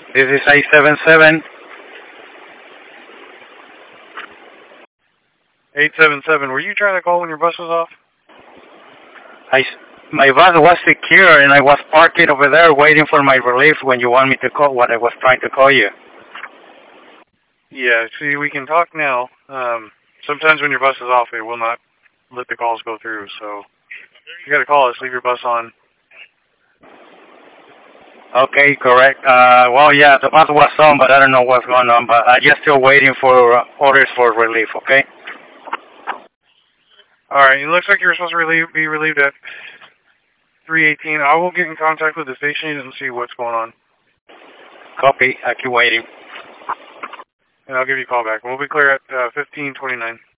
This is 877. 877. Were you trying to call when your bus was off? My bus was secure, and I was parked over there waiting for my relief when you want me to call. What I was trying to call you. Yeah. See, we can talk now. Sometimes when your bus is off, it will not let the calls go through. So you got to call us. Leave your bus on. Okay, correct. Well, yeah, the bus was on, but I don't know what's going on. But I'm just still waiting for orders for relief. Okay. All right. It looks like you're supposed to be relieved at 3:18. I will get in contact with the station and see what's going on. Copy. I keep waiting. And I'll give you a call back. We'll be clear at 15:29.